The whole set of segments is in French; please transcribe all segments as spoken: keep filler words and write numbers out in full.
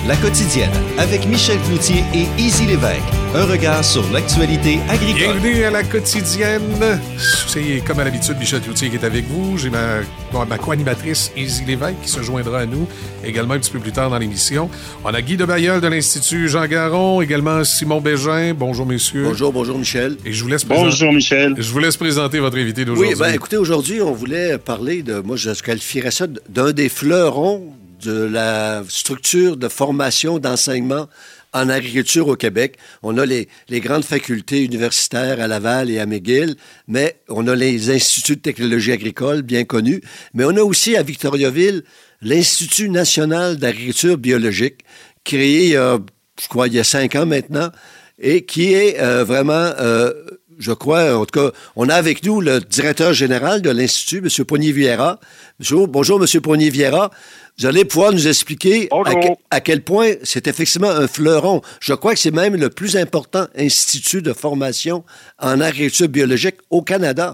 La quotidienne avec Michel Cloutier et Izzy Lévesque. Un regard sur l'actualité agricole. Bienvenue à La quotidienne. C'est comme à l'habitude Michel Cloutier qui est avec vous. J'ai ma, ma co-animatrice Izzy Lévesque qui se joindra à nous également un petit peu plus tard dans l'émission. On a Guy Debailleul de l'Institut Jean Garon, également Simon Bégin. Bonjour messieurs. Bonjour, bonjour Michel. Et je vous laisse présenter. Bonjour Michel. Je vous laisse présenter votre invité d'aujourd'hui. Oui, ben écoutez, aujourd'hui, on voulait parler de, moi je qualifierais ça d'un des fleurons de la structure de formation, d'enseignement en agriculture au Québec. On a les, les grandes facultés universitaires à Laval et à McGill, mais on a les instituts de technologie agricole bien connus, mais on a aussi à Victoriaville l'Institut national d'agriculture biologique, créé il y a, je crois, il y a cinq ans maintenant, et qui est euh, vraiment... Euh, je crois, en tout cas, on a avec nous le directeur général de l'Institut, M. Pognier-Vieira. Bonjour, bonjour, M. Pognier-Vieira. Vous allez pouvoir nous expliquer à, que, à quel point c'est effectivement un fleuron. Je crois que c'est même le plus important institut de formation en agriculture biologique au Canada.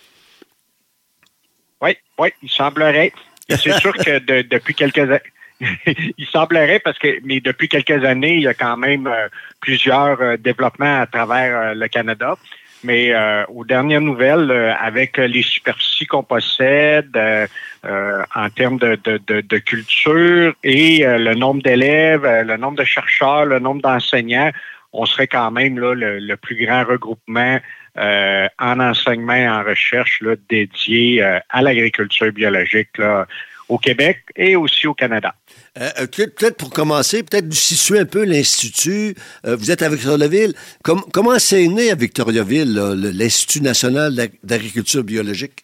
Oui, oui, il semblerait. C'est sûr que de, depuis quelques années... il semblerait parce que, mais depuis quelques années, il y a quand même euh, plusieurs euh, développements à travers euh, le Canada. Mais euh, aux dernières nouvelles, euh, avec les superficies qu'on possède euh, euh, en termes de, de, de, de culture et euh, le nombre d'élèves, euh, le nombre de chercheurs, le nombre d'enseignants, on serait quand même là le, le plus grand regroupement euh, en enseignement et en recherche là, dédié euh, à l'agriculture biologique là, au Québec et aussi au Canada. Euh, peut-être pour commencer, peut-être situer un peu l'Institut. Euh, vous êtes à Victoriaville. Com- comment c'est né à Victoriaville, là, l'Institut national d'agriculture biologique?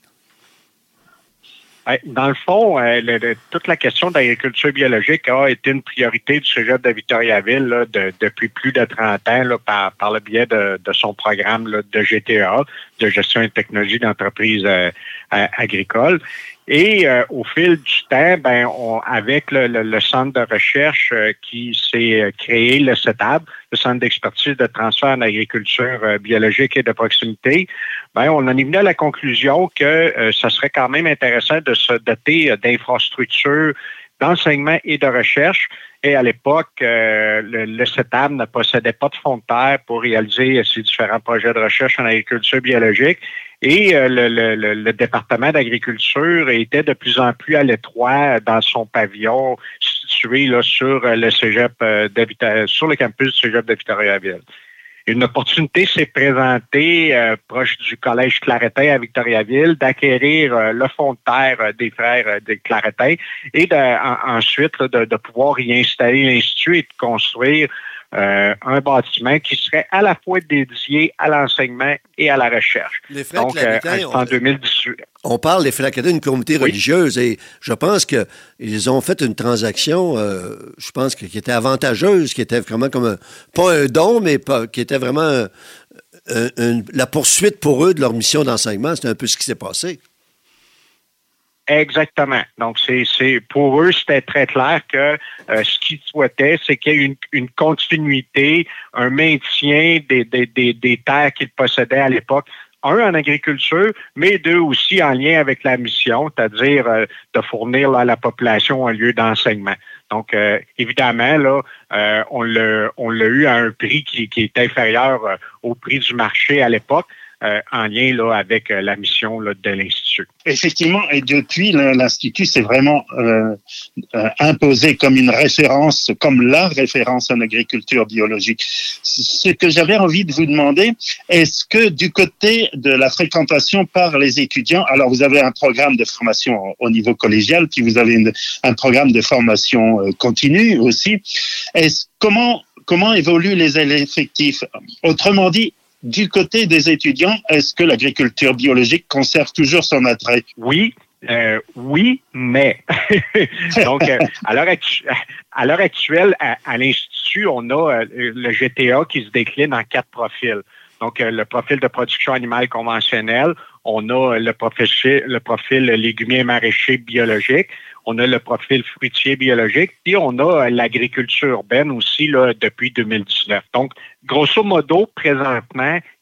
Dans le fond, euh, le, le, toute la question d'agriculture biologique a été une priorité du Cégep de Victoriaville là, de, depuis plus de trente ans là, par, par le biais de, de son programme là, de G T A, de gestion et technologie d'entreprise euh, agricole. Et euh, au fil du temps, ben, on, avec le, le, le centre de recherche euh, qui s'est créé, le CETAB, le Centre d'expertise de transfert en agriculture euh, biologique et de proximité, ben, on en est venu à la conclusion que euh, ça serait quand même intéressant de se doter euh, d'infrastructures d'enseignement et de recherche. Et à l'époque, euh, le, le CETAB ne possédait pas de fonds de terre pour réaliser ces différents projets de recherche en agriculture biologique. Et euh, le, le, le département d'agriculture était de plus en plus à l'étroit dans son pavillon situé là, sur le Cégep euh, de, sur le campus du Cégep de Victoriaville. Une opportunité s'est présentée euh, proche du collège Claretin à Victoriaville d'acquérir euh, le fonds de terre euh, des frères euh, des Claretin et de, en, ensuite là, de, de pouvoir y installer l'institut et de construire euh, un bâtiment qui serait à la fois dédié à l'enseignement et à la recherche. Les frères Donc, euh, Claretin, en deux mille dix-huit. On parle des frères Claretin d'une communauté oui. religieuse et je pense qu'ils ont fait une transaction, euh, je pense, que, qui était avantageuse, qui était vraiment comme un, pas un don, mais pas, qui était vraiment un, un, un, la poursuite pour eux de leur mission d'enseignement. C'est un peu ce qui s'est passé. Exactement. Donc, c'est, c'est pour eux, c'était très clair que euh, ce qu'ils souhaitaient, c'est qu'il y ait une, une continuité, un maintien des, des, des, des terres qu'ils possédaient à l'époque. Un, en agriculture, mais deux aussi en lien avec la mission, c'est-à-dire euh, de fournir là, à la population un lieu d'enseignement. Donc, euh, évidemment, là, euh, on l'a, on l'a eu à un prix qui, qui est inférieur euh, au prix du marché à l'époque. Euh, en lien là, avec euh, la mission là, de l'Institut. Effectivement, et depuis, l'Institut s'est vraiment euh, euh, imposé comme une référence, comme la référence en agriculture biologique. Ce que j'avais envie de vous demander, est-ce que du côté de la fréquentation par les étudiants, alors vous avez un programme de formation au niveau collégial, puis vous avez une, un programme de formation euh, continue aussi, est-ce, comment, comment évoluent les effectifs? Autrement dit, du côté des étudiants, est-ce que l'agriculture biologique conserve toujours son attrait? Oui, euh, oui, mais. Donc, euh, à, l'heure actu- à l'heure actuelle, à, à l'Institut, on a euh, le G T A qui se décline en quatre profils. Donc, euh, le profil de production animale conventionnelle, on a le profil, le profil légumier maraîcher biologique, on a le profil fruitier biologique, puis on a l'agriculture urbaine aussi là, depuis deux mille dix-neuf. Donc, grosso modo, présentement,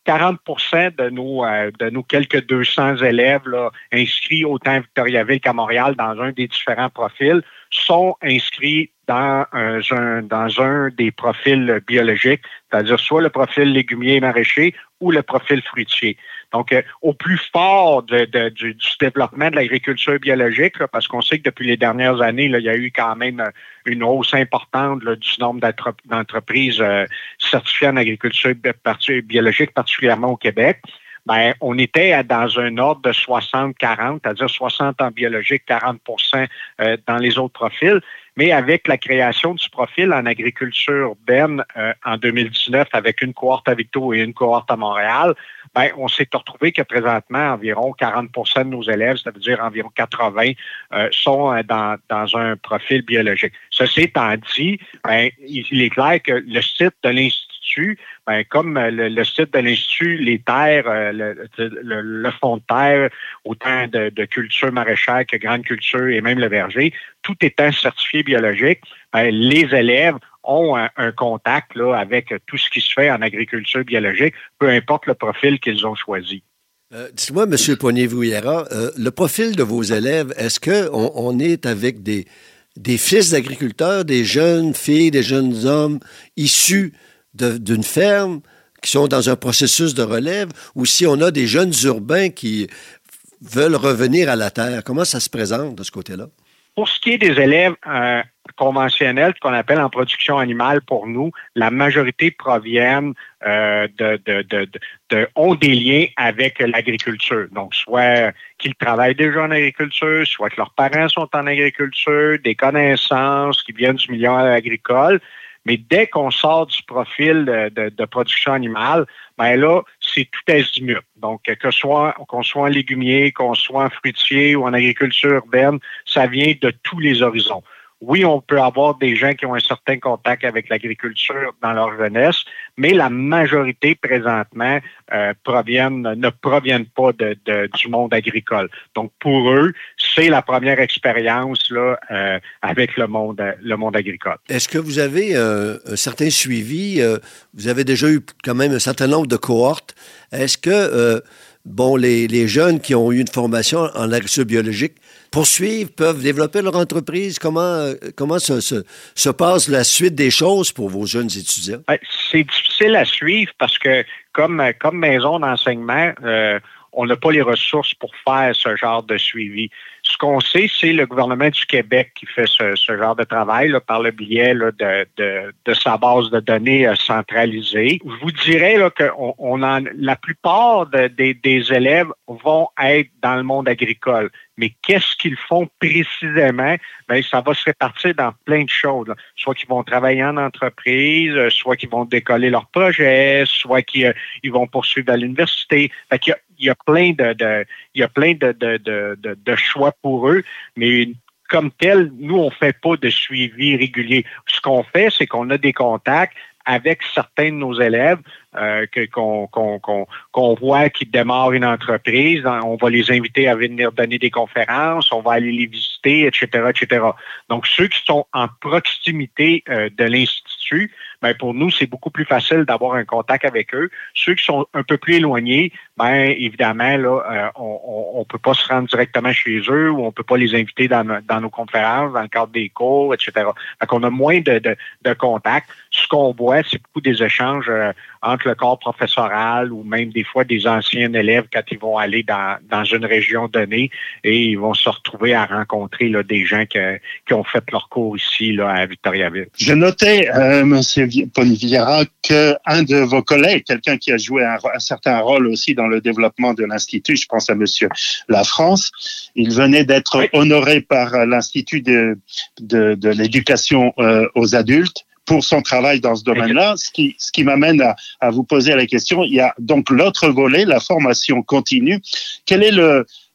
quarante pour cent de nos, euh, de nos quelques deux cents élèves là, inscrits autant à Victoriaville qu'à Montréal dans un des différents profils sont inscrits dans un, un, dans un des profils biologiques, c'est-à-dire soit le profil légumier et maraîcher ou le profil fruitier. Donc, euh, au plus fort de, de, du, du développement de l'agriculture biologique, là, parce qu'on sait que depuis les dernières années, là, il y a eu quand même une hausse importante là, du nombre d'entreprises euh, certifiées en agriculture biologique, particulièrement au Québec. Ben, on était dans un ordre de soixante quarante, c'est-à-dire soixante en biologique, quarante pour cent euh, dans les autres profils. Mais avec la création du profil en agriculture urbaine euh, en deux mille dix-neuf, avec une cohorte à Victo et une cohorte à Montréal, ben, on s'est retrouvé que présentement, environ quarante pour cent de nos élèves, ça veut dire environ quatre-vingts, euh, sont euh, dans, dans un profil biologique. Ceci étant dit, ben, il est clair que le site de l'Institut, ben, comme le, le site de l'Institut, les terres, le, le, le fond de terre, autant de, de culture maraîchère que grande culture et même le verger, tout étant certifié biologique, ben, les élèves ont un, un contact là, avec tout ce qui se fait en agriculture biologique, peu importe le profil qu'ils ont choisi. Euh, dites-moi, M. Poirier-Vouillera, euh, le profil de vos élèves, est-ce qu'on on est avec des, des fils d'agriculteurs, des jeunes filles, des jeunes hommes issus de, d'une ferme qui sont dans un processus de relève, ou si on a des jeunes urbains qui veulent revenir à la terre? Comment ça se présente de ce côté-là? Pour ce qui est des élèves euh, conventionnels, qu'on appelle en production animale pour nous, la majorité proviennent euh, de, de, de, de, de ont des liens avec l'agriculture. Donc, soit qu'ils travaillent déjà en agriculture, soit que leurs parents sont en agriculture, des connaissances qui viennent du milieu agricole. Mais dès qu'on sort du profil de, de, de production animale, ben là, c'est tout azimut. Donc, que soit qu'on soit en légumier, qu'on soit en fruitier ou en agriculture urbaine, ça vient de tous les horizons. Oui, on peut avoir des gens qui ont un certain contact avec l'agriculture dans leur jeunesse, mais la majorité présentement euh, proviennent, ne proviennent pas de, de, du monde agricole. Donc, pour eux, c'est la première expérience là euh, avec le monde, le monde agricole. Est-ce que vous avez euh, un certain suivi? Euh, vous avez déjà eu quand même un certain nombre de cohortes. Est-ce que euh, bon, les, les jeunes qui ont eu une formation en agriculture biologique poursuivent, peuvent développer leur entreprise? Comment, comment se, se, se passe la suite des choses pour vos jeunes étudiants? C'est difficile à suivre parce que comme, comme maison d'enseignement, euh, on n'a pas les ressources pour faire ce genre de suivi. Ce qu'on sait, c'est le gouvernement du Québec qui fait ce, ce genre de travail là, par le biais là, de, de, de sa base de données euh, centralisée. Je vous dirais là, que on, on en, la plupart de, des, des élèves vont être dans le monde agricole. Mais qu'est-ce qu'ils font précisément? Bien, ça va se répartir dans plein de choses. Là. Soit qu'ils vont travailler en entreprise, soit qu'ils vont décoller leur projet, soit qu'ils euh, ils vont poursuivre à l'université. Fait qu'il y a, il y a plein de, de il y a plein de, de, de, de, de choix pour eux, mais comme tel, nous, on fait pas de suivi régulier. Ce qu'on fait, c'est qu'on a des contacts avec certains de nos élèves euh, que, qu'on, qu'on, qu'on, qu'on voit qui démarrent une entreprise. On va les inviter à venir donner des conférences, on va aller les visiter, et cetera, et cetera. Donc, ceux qui sont en proximité euh, de l'Institut, ben pour nous, c'est beaucoup plus facile d'avoir un contact avec eux. Ceux qui sont un peu plus éloignés, ben évidemment, là, euh, on ne peut pas se rendre directement chez eux ou on ne peut pas les inviter dans, dans nos conférences, dans le cadre des cours, et cetera. Fait qu'on a moins de, de, de contacts. Ce qu'on voit, c'est beaucoup des échanges euh, entre le corps professoral ou même des fois des anciens élèves quand ils vont aller dans, dans une région donnée et ils vont se retrouver à rencontrer là, des gens que, qui ont fait leur cours ici là, à Victoriaville. Je notais, euh, M. Poirier-Vouillera, qu'un de vos collègues, quelqu'un qui a joué un, un certain rôle aussi dans le développement de l'Institut, je pense à M. Lafrance, il venait d'être oui. honoré par l'Institut de, de, de l'éducation euh, aux adultes pour son travail dans ce domaine-là, ce qui, ce qui m'amène à, à vous poser la question. Il y a donc l'autre volet, la formation continue. Quel est le,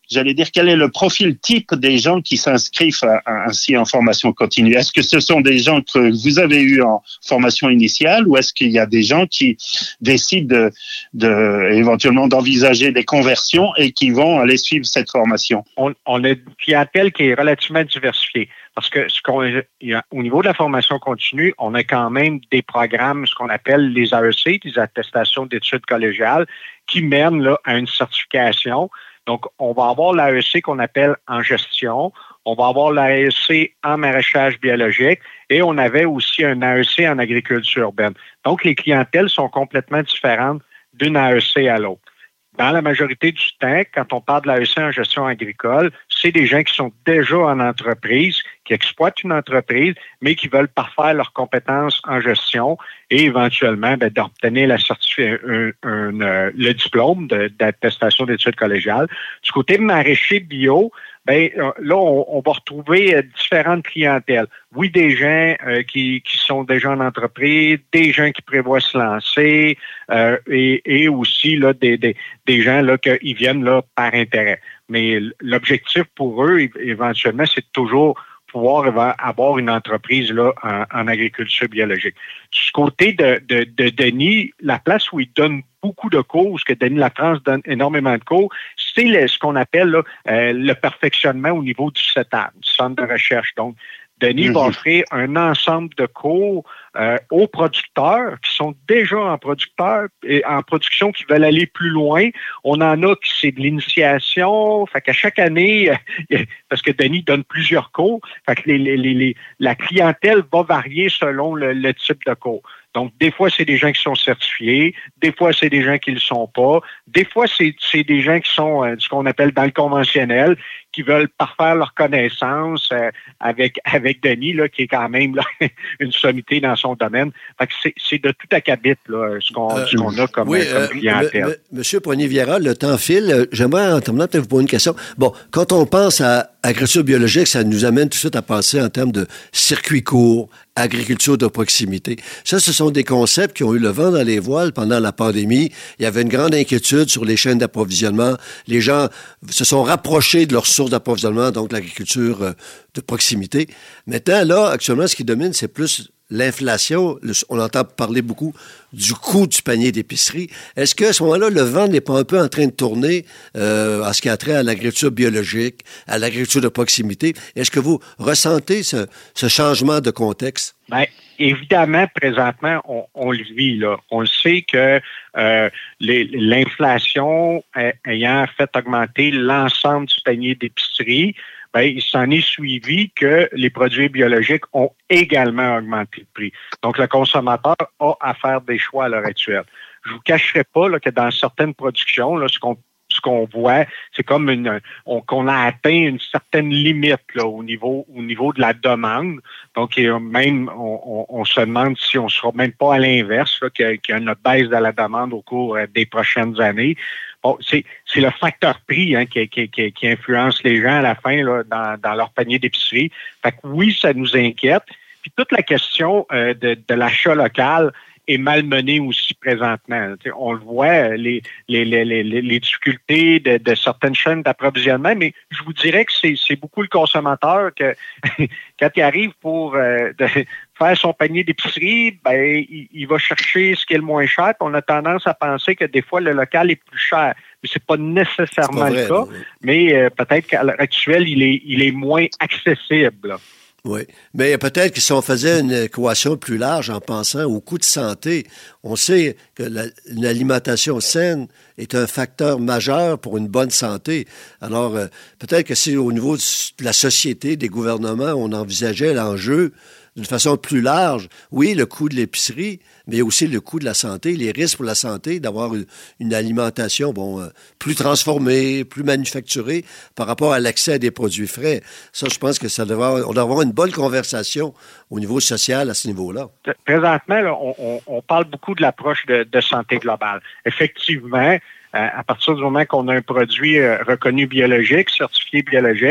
j'allais dire, quel est le profil type des gens qui s'inscrivent à, à, ainsi en formation continue? Est-ce que ce sont des gens que vous avez eus en formation initiale ou est-ce qu'il y a des gens qui décident de, de, éventuellement d'envisager des conversions et qui vont aller suivre cette formation? On, on a une clientèle qui est relativement diversifiée. Parce que ce qu'on, au niveau de la formation continue, on a quand même des programmes, ce qu'on appelle les A E C, des attestations d'études collégiales, qui mènent là, à une certification. Donc, on va avoir l'A E C qu'on appelle en gestion, on va avoir l'A E C en maraîchage biologique et on avait aussi un A E C en agriculture urbaine. Donc, les clientèles sont complètement différentes d'une A E C à l'autre. Dans la majorité du temps, quand on parle de l'A E C en gestion agricole, c'est des gens qui sont déjà en entreprise, qui exploitent une entreprise, mais qui veulent parfaire leurs compétences en gestion et éventuellement ben, d'obtenir la certifi- un, un, un, le diplôme de, d'attestation d'études collégiales. Du côté maraîcher bio, ben là, on, on va retrouver euh, différentes clientèles. Oui, des gens euh, qui, qui sont déjà en entreprise, des gens qui prévoient se lancer euh, et, et aussi là, des, des, des gens là, qui viennent là, par intérêt. Mais l'objectif pour eux, éventuellement, c'est toujours pouvoir avoir une entreprise là, en, en agriculture biologique. Du côté de, de, de Denis, la place où il donne beaucoup de cours, ce que Denis Lafrance donne énormément de cours, c'est le, ce qu'on appelle là, euh, le perfectionnement au niveau du C E T A, du centre de recherche. Donc, Denis mm-hmm. va offrir un ensemble de cours euh, aux producteurs qui sont déjà en producteur et en production qui veulent aller plus loin. On en a qui c'est de l'initiation, fait qu'à chaque année, parce que Denis donne plusieurs cours, fait que les, les, les, la clientèle va varier selon le, le type de cours. Donc, des fois, c'est des gens qui sont certifiés, des fois, c'est des gens qui ne le sont pas, des fois, c'est, c'est des gens qui sont euh, ce qu'on appelle dans le conventionnel, qui veulent parfaire leurs connaissances euh, avec avec Denis, là, qui est quand même là, une sommité dans son domaine. Fait que c'est, c'est de tout acabit là, ce, qu'on, euh, ce qu'on a comme, oui, comme clientèle. Euh, m- m- Monsieur Poignier-Vieira, le temps file. J'aimerais, en terminant, peut-être vous poser une question. Bon, quand on pense à agriculture biologique, ça nous amène tout de suite à penser en termes de circuits courts, agriculture de proximité. Ça, ce sont des concepts qui ont eu le vent dans les voiles pendant la pandémie. Il y avait une grande inquiétude sur les chaînes d'approvisionnement. Les gens se sont rapprochés de leurs sources d'approvisionnement, donc l'agriculture de proximité. Maintenant, là, actuellement, ce qui domine, c'est plus l'inflation. On entend parler beaucoup du coût du panier d'épicerie. Est-ce qu'à ce moment-là, le vent n'est pas un peu en train de tourner euh, en ce qui a trait à l'agriculture biologique, à l'agriculture de proximité? Est-ce que vous ressentez ce, ce changement de contexte? Bien, évidemment, présentement, on, on le vit, là. On le sait que euh, les, l'inflation euh, ayant fait augmenter l'ensemble du panier d'épicerie, ben, il s'en est suivi que les produits biologiques ont également augmenté le prix. Donc, le consommateur a à faire des choix à l'heure actuelle. Je vous cacherai pas là, que dans certaines productions, là, ce qu'on ce qu'on voit, c'est comme une on, qu'on a atteint une certaine limite là, au niveau au niveau de la demande. Donc, même on, on, on se demande si on ne sera même pas à l'inverse, là, qu'il y a, qu'il y a une baisse de la demande au cours des prochaines années. Bon, c'est, c'est le facteur prix hein, qui, qui, qui, qui influence les gens à la fin là, dans, dans leur panier d'épicerie. Fait que oui, ça nous inquiète. Puis toute la question euh, de, de l'achat local est malmenée aussi présentement. T'sais, on le voit, les, les, les, les, les difficultés de, de certaines chaînes d'approvisionnement, mais je vous dirais que c'est, c'est beaucoup le consommateur que quand il arrive pour euh, de faire son panier d'épicerie, ben il, il va chercher ce qui est le moins cher. On a tendance à penser que des fois le local est plus cher. Mais c'est pas nécessairement pas vrai, le cas, oui. mais euh, peut-être qu'à l'heure actuelle, il est, il est moins accessible. Là. Oui, mais peut-être que si on faisait une équation plus large en pensant au coût de santé, on sait que la, une alimentation saine est un facteur majeur pour une bonne santé. Alors, euh, peut-être que si au niveau de la société, des gouvernements, on envisageait l'enjeu d'une façon plus large, oui, le coût de l'épicerie, mais aussi le coût de la santé, les risques pour la santé d'avoir une, une alimentation bon, euh, plus transformée, plus manufacturée par rapport à l'accès à des produits frais. Ça, je pense que ça devrait, on doit avoir une bonne conversation au niveau social à ce niveau-là. Présentement, là, on, on, on parle beaucoup de l'approche de, de santé globale. Effectivement, à partir du moment qu'on a un produit reconnu biologique, certifié biologique,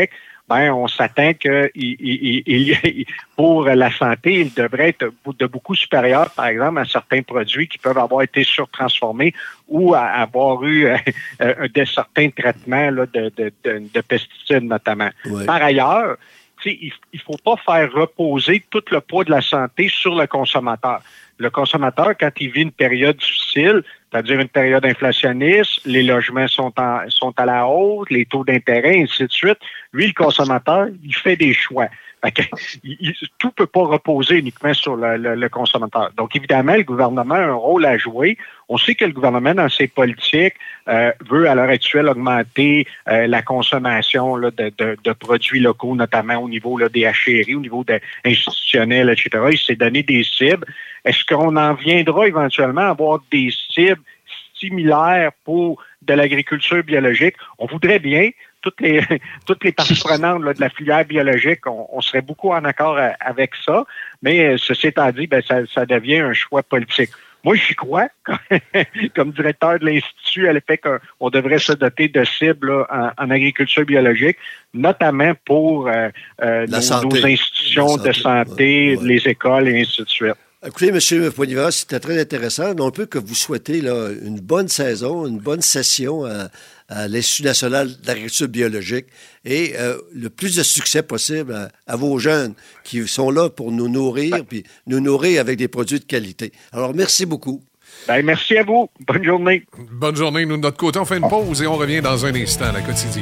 ben on s'attend que il, il, il, il, pour la santé, il devrait être de beaucoup supérieur, par exemple, à certains produits qui peuvent avoir été surtransformés ou à avoir eu euh, euh, de certains traitements là, de, de, de, de pesticides notamment. Ouais. Par ailleurs, il ne faut pas faire reposer tout le poids de la santé sur le consommateur. Le consommateur, quand il vit une période difficile, c'est-à-dire une période inflationniste, les logements sont, en, sont à la hausse, les taux d'intérêt, ainsi de suite, lui, le consommateur, il fait des choix. Que, il, tout ne peut pas reposer uniquement sur le, le, le consommateur. Donc, évidemment, le gouvernement a un rôle à jouer. On sait que le gouvernement, dans ses politiques, euh, veut à l'heure actuelle augmenter euh, la consommation là, de, de, de produits locaux, notamment au niveau là, des H R I, au niveau de, institutionnel, et cetera. Il s'est donné des cibles. Est-ce qu'on en viendra éventuellement à avoir des cibles similaires pour de l'agriculture biologique? On voudrait bien. Toutes les, toutes les parties prenantes là, de la filière biologique, on, on serait beaucoup en accord à, avec ça, mais ceci étant dit, ben, ça, ça devient un choix politique. Moi, j'y crois, comme directeur de l'Institut, à l'effet qu'on devrait se doter de cibles là, en, en agriculture biologique, notamment pour euh, euh, nos, santé. nos institutions santé. de santé, ouais, ouais. les écoles et ainsi de suite. Écoutez, M. Poilievre, c'était très intéressant. Non plus que vous souhaitez là, une bonne saison, une bonne session à, à l'Institut national d'agriculture biologique et euh, le plus de succès possible à, à vos jeunes qui sont là pour nous nourrir, puis nous nourrir avec des produits de qualité. Alors, merci beaucoup. Ben, merci à vous. Bonne journée. Bonne journée. Nous, de notre côté, on fait une pause et on revient dans un instant à la quotidienne.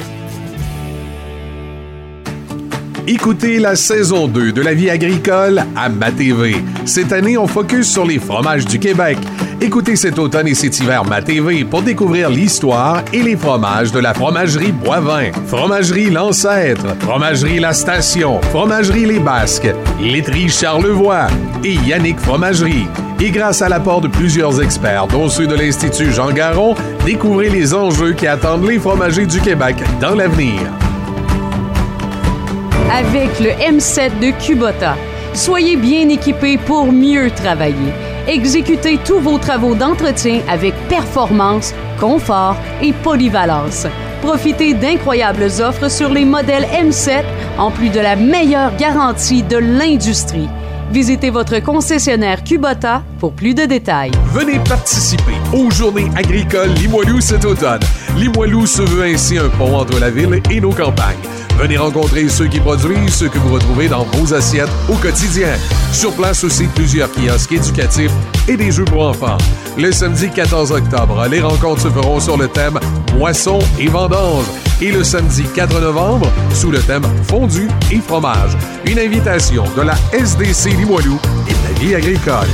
Écoutez la saison deux de La Vie agricole à Ma T V. Cette année, on focus sur les fromages du Québec. Écoutez cet automne et cet hiver Ma T V pour découvrir l'histoire et les fromages de la fromagerie Boivin, fromagerie L'Ancêtre, fromagerie La Station, fromagerie Les Basques, laiterie Charlevoix et Yannick Fromagerie. Et grâce à l'apport de plusieurs experts, dont ceux de l'Institut Jean Garon, découvrez les enjeux qui attendent les fromagers du Québec dans l'avenir. Avec le M sept de Kubota, soyez bien équipés pour mieux travailler. Exécutez tous vos travaux d'entretien avec performance, confort et polyvalence. Profitez d'incroyables offres sur les modèles M sept, en plus de la meilleure garantie de l'industrie. Visitez votre concessionnaire Kubota pour plus de détails. Venez participer aux Journées agricoles Limoilou cet automne. Limoilou se veut ainsi un pont entre la ville et nos campagnes. Venez rencontrer ceux qui produisent ce que vous retrouvez dans vos assiettes au quotidien. Sur place aussi, plusieurs kiosques éducatifs et des jeux pour enfants. Le samedi quatorze octobre, les rencontres se feront sur le thème Moisson et vendange. Et le samedi quatre novembre, sous le thème Fondu et fromage. Une invitation de la S D C Limoilou et de La Vie agricole.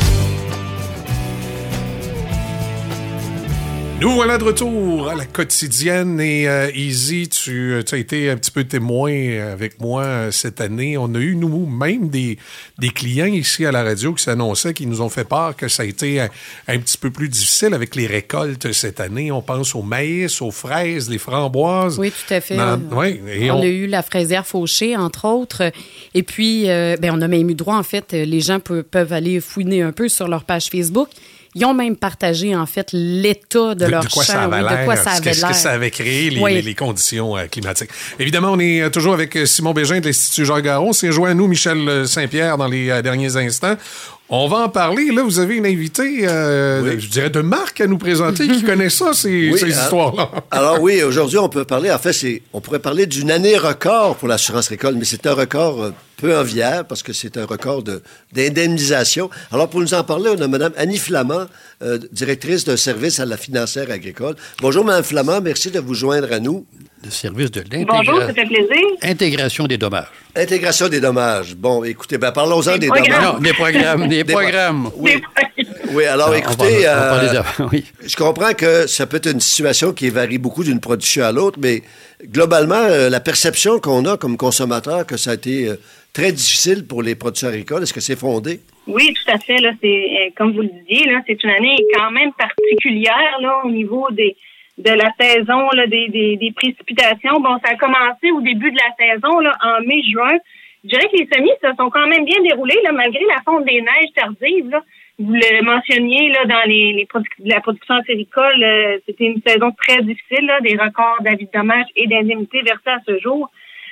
Nous voilà de retour à la quotidienne et euh, Easy, tu, tu as été un petit peu témoin avec moi euh, cette année. On a eu nous-mêmes des, des clients ici à la radio qui s'annonçaient, qui nous ont fait part que ça a été un, un petit peu plus difficile avec les récoltes cette année. On pense au maïs, aux fraises, les framboises. Oui, tout à fait. Dans, on, ouais, et on, on a eu la fraisière fauchée, entre autres. Et puis, euh, ben, on a même eu droit, en fait, les gens peut, peuvent aller fouiner un peu sur leur page Facebook. Ils ont même partagé, en fait, l'état de, de leur de quoi champ. Ça avait oui, l'air, de quoi ça avait ce l'air. que ça avait créé, les, oui. les, les conditions euh, climatiques. Évidemment, on est euh, toujours avec Simon Bégin de l'Institut Jean Garon. C'est joint à nous Michel Saint-Pierre dans les euh, derniers instants. On va en parler. Là, vous avez une invitée, euh, oui. je dirais, de marque à nous présenter qui connaît ça, ces, oui, ces alors, histoires-là. Alors oui, aujourd'hui, on peut parler, en fait, c'est, on pourrait parler d'une année record pour l'assurance récolte, mais c'est un record euh, peu enviable parce que c'est un record de, d'indemnisation. Alors, pour nous en parler, on a Mme Annie Flamand, euh, directrice d'un service à la financière agricole. Bonjour, Mme Flamand, merci de vous joindre à nous. Le service de l'intégration. Bonjour, ça fait plaisir. Intégration des dommages. Intégration des dommages. Bon, écoutez, ben parlons-en des, des dommages. Non, des programmes. Des, des programmes. Oui. oui, alors non, écoutez, on va, on va euh, oui. je comprends que ça peut être une situation qui varie beaucoup d'une production à l'autre, mais globalement, euh, la perception qu'on a comme consommateur que ça a été euh, très difficile pour les producteurs agricoles, est-ce que c'est fondé? Oui, tout à fait. Là, c'est, euh, comme vous le disiez, là, c'est une année quand même particulière là, au niveau des de la saison, là, des, des, des précipitations. Bon, ça a commencé au début de la saison, là, en mai-juin. Je dirais que les semis se sont quand même bien déroulés, là, malgré la fonte des neiges tardives. Là. Vous le mentionniez là, dans les, les produ- la production acéricole, euh, c'était une saison très difficile, là, des records d'avis de dommages et d'indemnités versés à ce jour.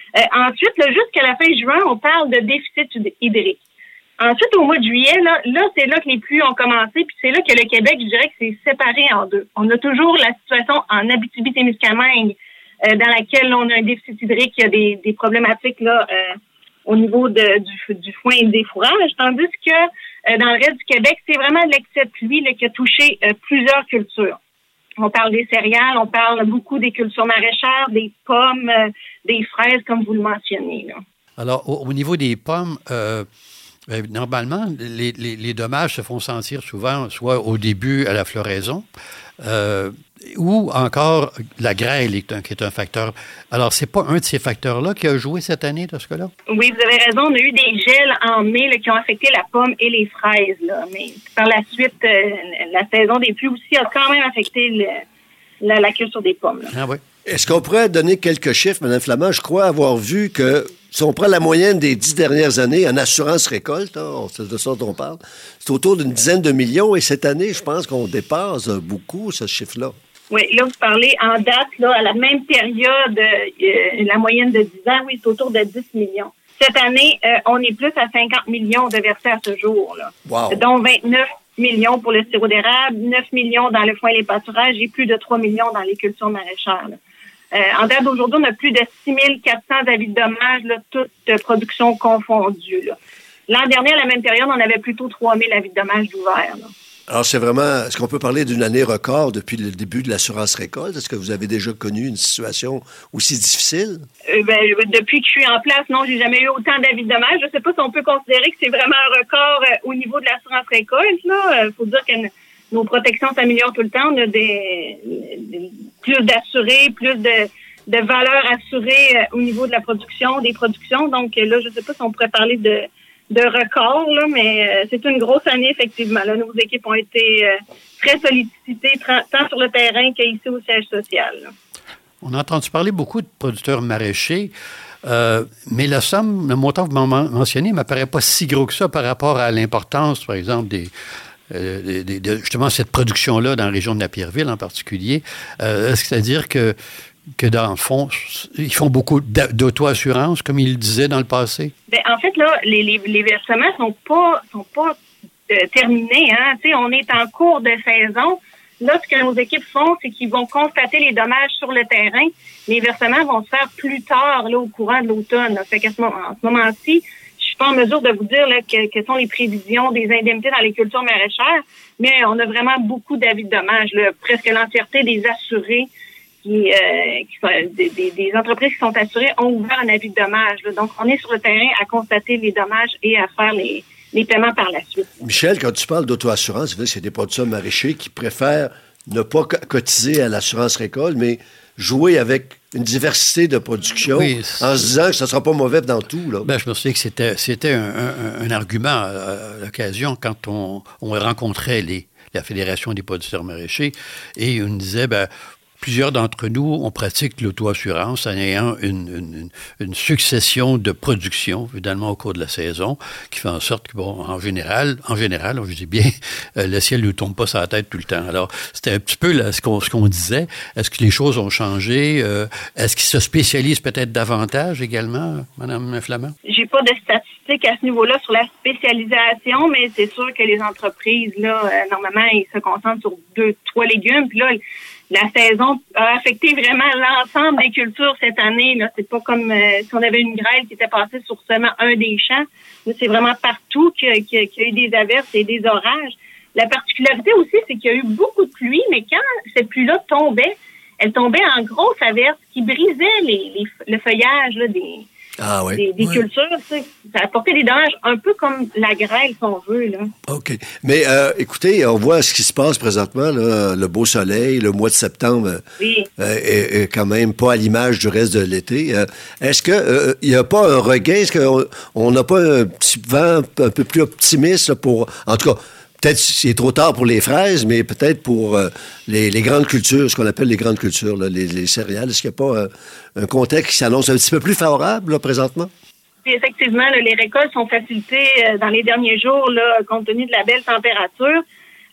Euh, ensuite, là, jusqu'à la fin juin, on parle de déficit hydrique. Ensuite, au mois de juillet, là, là, c'est là que les pluies ont commencé, puis c'est là que le Québec, je dirais que c'est séparé en deux. On a toujours la situation en Abitibi-Témiscamingue, euh, dans laquelle on a un déficit hydrique, il y a des, des problématiques là euh, au niveau de, du, du foin et des fourrages, tandis que euh, dans le reste du Québec, c'est vraiment l'excès de pluie là, qui a touché euh, plusieurs cultures. On parle des céréales, on parle beaucoup des cultures maraîchères, des pommes, euh, des fraises, comme vous le mentionnez, là. Alors, au, au niveau des pommes, euh, euh, normalement, les, les, les dommages se font sentir souvent, soit au début à la floraison, euh, ou encore la grêle est un, qui est un facteur. Alors, c'est pas un de ces facteurs-là qui a joué cette année, dans ce cas-là? Oui, vous avez raison. On a eu des gels en mai là, qui ont affecté la pomme et les fraises. Là. Mais par la suite, euh, la saison des pluies aussi a quand même affecté le, la, la culture des pommes. Là. Ah oui. Est-ce qu'on pourrait donner quelques chiffres, Mme Flamand? Je crois avoir vu que si on prend la moyenne des dix dernières années en assurance récolte, hein, c'est de ça dont on parle, c'est autour d'une dizaine de millions. Et cette année, je pense qu'on dépasse beaucoup ce chiffre-là. Oui, là, vous parlez en date, là, à la même période, euh, la moyenne de dix ans, oui, c'est autour de dix millions. Cette année, euh, on est plus à cinquante millions de versés à ce jour, là. Wow. Dont vingt-neuf millions pour le sirop d'érable, neuf millions dans le foin et les pâturages et plus de trois millions dans les cultures maraîchères, là. Euh, en date d'aujourd'hui, on a plus de six mille quatre cents avis de dommages, là, toutes euh, productions confondues, là. L'an dernier, à la même période, on avait plutôt trois mille avis de dommages d'ouvert, là. Alors, c'est vraiment... Est-ce qu'on peut parler d'une année record depuis le début de l'assurance récolte? Est-ce que vous avez déjà connu une situation aussi difficile? Euh, ben, depuis que je suis en place, non, j'ai jamais eu autant d'avis de dommages. Je ne sais pas si on peut considérer que c'est vraiment un record euh, au niveau de l'assurance récolte. Il euh, faut dire que n- nos protections s'améliorent tout le temps. On a des, des plus d'assurés, plus de, de valeurs assurées euh, au niveau de la production, des productions. Donc euh, là, je ne sais pas si on pourrait parler de... de record, là, mais euh, c'est une grosse année, effectivement. Là, nos équipes ont été euh, très sollicitées, tra- tant sur le terrain qu'ici au siège social, là. On a entendu parler beaucoup de producteurs maraîchers, euh, mais la somme, le montant que vous m'avez mentionné ne m'apparaît pas si gros que ça par rapport à l'importance, par exemple, des, euh, des, des, de justement cette production-là dans la région de Napierville en particulier. Euh, est-ce que c'est-à-dire que que dans le fond, ils font beaucoup d'auto-assurance, comme ils le disaient dans le passé? Bien, en fait, là, les, les, les versements sont pas sont pas euh, terminés. Hein? Tu sais, on est en cours de saison. Là, ce que nos équipes font, c'est qu'ils vont constater les dommages sur le terrain. Les versements vont se faire plus tard, là, au courant de l'automne. Là. Fait qu'à ce moment, en ce moment-ci, je suis pas en mesure de vous dire là, que, que sont les prévisions des indemnités dans les cultures maraîchères, mais on a vraiment beaucoup d'avis de dommages. Là. Presque l'entièreté des assurés Qui, euh, qui sont, des, des, des entreprises qui sont assurées ont ouvert un avis de dommages. Là. Donc, on est sur le terrain à constater les dommages et à faire les, les paiements par la suite. Michel, quand tu parles d'auto-assurance, c'est des producteurs maraîchers qui préfèrent ne pas cotiser à l'assurance récolte, mais jouer avec une diversité de production, oui, en se disant que ça ne sera pas mauvais dans tout. Là. Ben, je me souviens que c'était, c'était un, un, un argument à, à l'occasion quand on, on rencontrait les, la Fédération des producteurs maraîchers et on disait, ben, plusieurs d'entre nous, on pratique l'auto-assurance en ayant une, une, une succession de productions, évidemment, au cours de la saison, qui fait en sorte que, bon, en général, en général, je dis bien, euh, le ciel ne nous tombe pas sur la tête tout le temps. Alors, c'était un petit peu là, ce, qu'on, ce qu'on disait. Est-ce que les choses ont changé? Euh, est-ce qu'ils se spécialisent peut-être davantage également, Mme Flamand? J'ai pas de statistiques à ce niveau-là sur la spécialisation, mais c'est sûr que les entreprises, là, euh, normalement, ils se concentrent sur deux, trois légumes. Puis là, la saison a affecté vraiment l'ensemble des cultures cette année. Là, c'est pas comme euh, si on avait une grêle qui était passée sur seulement un des champs. Là, c'est vraiment partout qu'il y, a, qu'il y a eu des averses et des orages. La particularité aussi, c'est qu'il y a eu beaucoup de pluie, mais quand cette pluie-là tombait, elle tombait en grosses averses qui brisaient les, les, le feuillage là, des, ah, oui. des, des oui. cultures. Tu sais. Ça a porté des dommages un peu comme la grêle, si on veut. Là. OK. Mais euh, écoutez, on voit ce qui se passe présentement, là, le beau soleil, le mois de septembre oui. euh, est, est quand même pas à l'image du reste de l'été. Euh, est-ce qu'il euh, n'y a pas un regain? Est-ce qu'on n'a pas un petit vent un peu plus optimiste là, pour... En tout cas, peut-être c'est trop tard pour les fraises, mais peut-être pour euh, les, les grandes cultures, ce qu'on appelle les grandes cultures, là, les, les céréales. Est-ce qu'il n'y a pas euh, un contexte qui s'annonce un petit peu plus favorable là, présentement? Puis effectivement, là, les récoltes sont facilitées euh, dans les derniers jours, là, compte tenu de la belle température.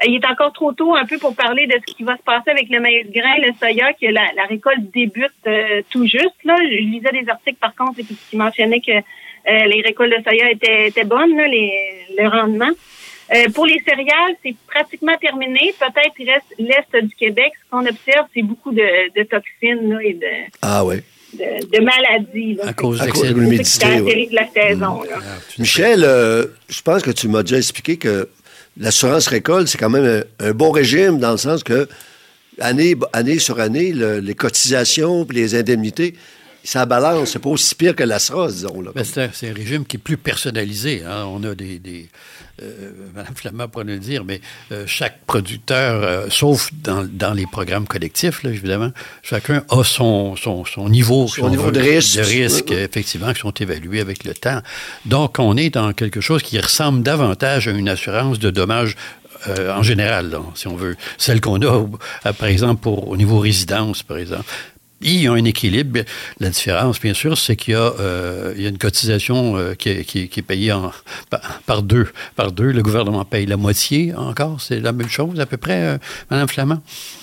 il est encore trop tôt un peu pour parler de ce qui va se passer avec le maïs grain, le soya, que la, la récolte débute euh, tout juste. Là, je lisais des articles, par contre, qui, qui mentionnaient que euh, les récoltes de soya étaient, étaient bonnes, là, les, le rendement. Euh, pour les céréales, c'est pratiquement terminé. Peut-être il reste l'Est du Québec. Ce qu'on observe, c'est beaucoup de, de toxines là, et de, ah, ouais. de, de maladies. Là. À cause de l'humidité. Ouais. De la saison. Là. Michel, euh, je pense que tu m'as déjà expliqué que l'assurance récolte, c'est quand même un, un bon régime dans le sens que année, année sur année, le, les cotisations et les indemnités, ça balance. C'est pas aussi pire que l'A S R A, disons. Là. Ben, c'est, un, c'est un régime qui est plus personnalisé. Hein. On a des... des euh, Mme Flamand pourrait le dire, mais euh, chaque producteur, euh, sauf dans, dans les programmes collectifs, là, évidemment, chacun a son, son, son niveau, son niveau veut, de risque, de risque oui. effectivement, qui sont évalués avec le temps. Donc, on est dans quelque chose qui ressemble davantage à une assurance de dommages Euh, en général, là, si on veut. Celle qu'on a, euh, par exemple, pour, au niveau résidence, par exemple. Il y a un équilibre. La différence, bien sûr, c'est qu'il y a, euh, il y a une cotisation euh, qui, est, qui, qui est payée en, par, par deux. Par deux. Le gouvernement paye la moitié encore. C'est la même chose, à peu près, euh, Mme Flamand?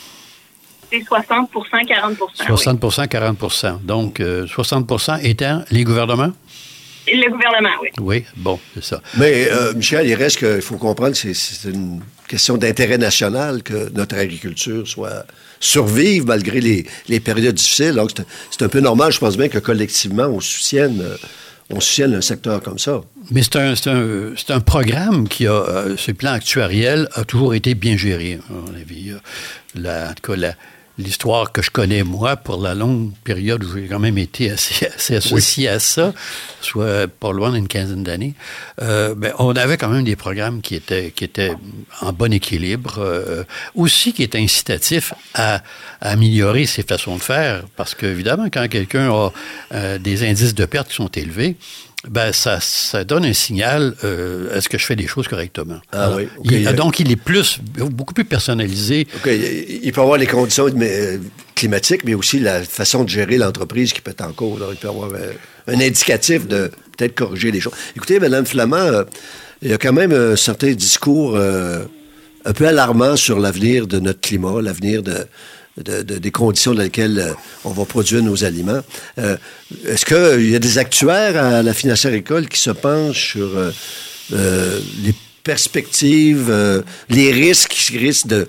C'est soixante pour cent, quarante pour cent. soixante pour cent, oui. quarante pour cent. Donc, euh, soixante pour cent étant les gouvernements? Le gouvernement, oui. Oui, bon, c'est ça. Mais, euh, Michel, il reste qu'il faut comprendre que c'est, c'est une question d'intérêt national que notre agriculture soit survive malgré les, les périodes difficiles. Donc, c'est, c'est un peu normal, je pense bien que collectivement, on soutienne, on soutienne un secteur comme ça. Mais c'est un, c'est un, c'est un programme qui a, euh, ce plan actuariel a toujours été bien géré, à mon avis. La, en tout cas, la, l'histoire que je connais, moi, pour la longue période où j'ai quand même été assez, assez associé oui. à ça, soit pas loin d'une quinzaine d'années, euh, ben, on avait quand même des programmes qui étaient, qui étaient en bon équilibre, euh, aussi qui étaient incitatifs à, à améliorer ses façons de faire, parce qu'évidemment, quand quelqu'un a euh, des indices de perte qui sont élevés, ben ça, ça donne un signal, euh, est-ce que je fais des choses correctement? Ah Alors, oui. Okay. Il, donc, il est plus, beaucoup plus personnalisé. Okay. Il peut avoir les conditions mais, climatiques, mais aussi la façon de gérer l'entreprise qui peut être en cause. Alors, il peut avoir un, un indicatif de peut-être corriger les choses. Écoutez, Mme Flamand, euh, il y a quand même un certain discours euh, un peu alarmant sur l'avenir de notre climat, l'avenir de... De, de, des conditions dans lesquelles euh, on va produire nos aliments. Euh, est-ce qu'il y a des actuaires à la financière école qui se penchent sur euh, euh, les perspectives, euh, les risques qui risquent de...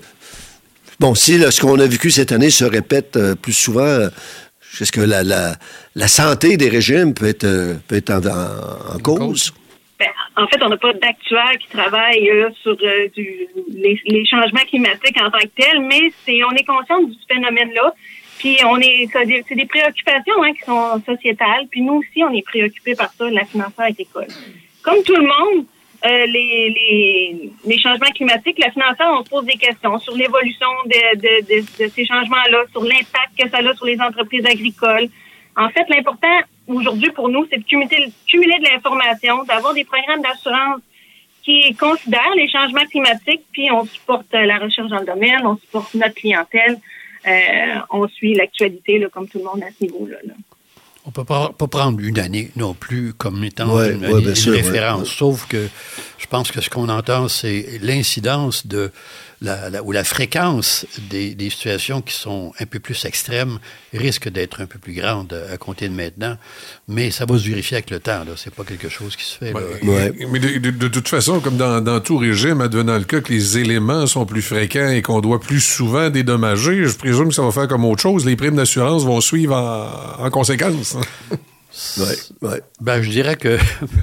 Bon, si là, ce qu'on a vécu cette année se répète euh, plus souvent, euh, est-ce que la, la, la santé des régimes peut être, euh, peut être en, en, en cause? Ben, en fait, on n'a pas d'actuaires qui travaillent euh, sur euh, du, les, les changements climatiques en tant que tels, mais c'est, on est conscient du phénomène-là. Puis on est, c'est des, c'est des préoccupations hein, qui sont sociétales. Puis nous aussi, on est préoccupés par ça, la financière agricole. Comme tout le monde, euh, les, les, les changements climatiques, la financière, on se pose des questions sur l'évolution de, de, de, de ces changements-là, sur l'impact que ça a sur les entreprises agricoles. En fait, l'important aujourd'hui pour nous, c'est de cumuler, cumuler de l'information, d'avoir des programmes d'assurance qui considèrent les changements climatiques, puis on supporte la recherche dans le domaine, on supporte notre clientèle, euh, on suit l'actualité là, comme tout le monde à ce niveau-là. Là. On ne peut pas, pas prendre une année non plus comme étant ouais, une, ouais, une, une sûr, référence, ouais, ouais. Sauf que je pense que ce qu'on entend, c'est l'incidence de la, la, ou la fréquence des, des situations qui sont un peu plus extrêmes risque d'être un peu plus grande à compter de maintenant, mais ça va se vérifier avec le temps. Là. C'est pas quelque chose qui se fait. Là. Ouais, mais de, de, de toute façon, comme dans, dans tout régime, advenant le cas que les éléments sont plus fréquents et qu'on doit plus souvent dédommager, je présume que ça va faire comme autre chose. Les primes d'assurance vont suivre en, en conséquence. Ouais, ouais. Ben, je dirais que,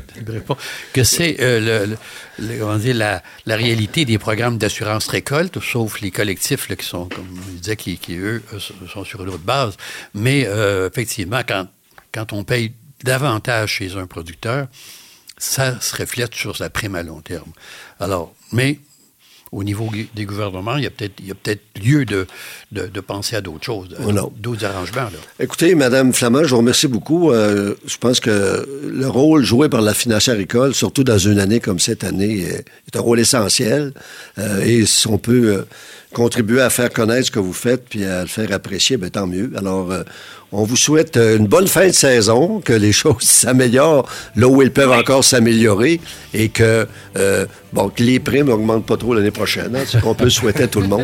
que c'est euh, le, le, comment dire, la, la réalité des programmes d'assurance récolte, sauf les collectifs là, qui sont, comme je disais, qui, qui eux, sont sur une autre base. Mais euh, effectivement, quand, quand on paye davantage chez un producteur, ça se reflète sur sa prime à long terme. Alors, mais au niveau des gouvernements, il y a peut-être, il y a peut-être lieu de, de, de penser à d'autres choses, à oh d'autres arrangements. Là. Écoutez, Mme Flamand, je vous remercie beaucoup. Euh, je pense que le rôle joué par la financière agricole, surtout dans une année comme cette année, est un rôle essentiel. Euh, et si on peut euh, contribuer à faire connaître ce que vous faites puis à le faire apprécier, ben, tant mieux. Alors, euh, on vous souhaite une bonne fin de saison, que les choses s'améliorent là où elles peuvent encore s'améliorer et que, euh, bon, que les primes n'augmentent pas trop l'année prochaine. Hein, c'est ce qu'on peut souhaiter à tout le monde.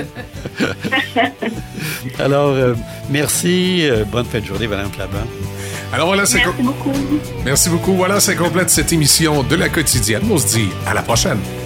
Alors, euh, merci. Euh, bonne fin de journée, Mme Clabin. Alors voilà, c'est Merci co- beaucoup. Merci beaucoup. Voilà, c'est complète cette émission de La Quotidienne. On se dit à la prochaine.